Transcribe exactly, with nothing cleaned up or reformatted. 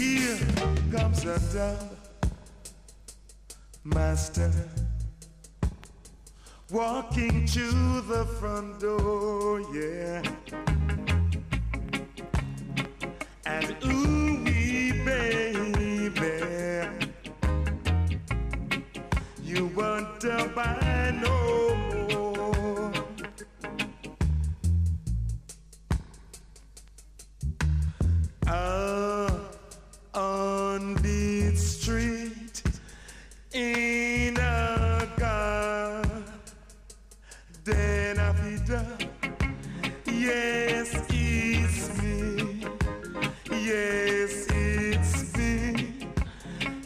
Here comes a dove master walking to the front door, yeah. And ooh wee baby, you wonder why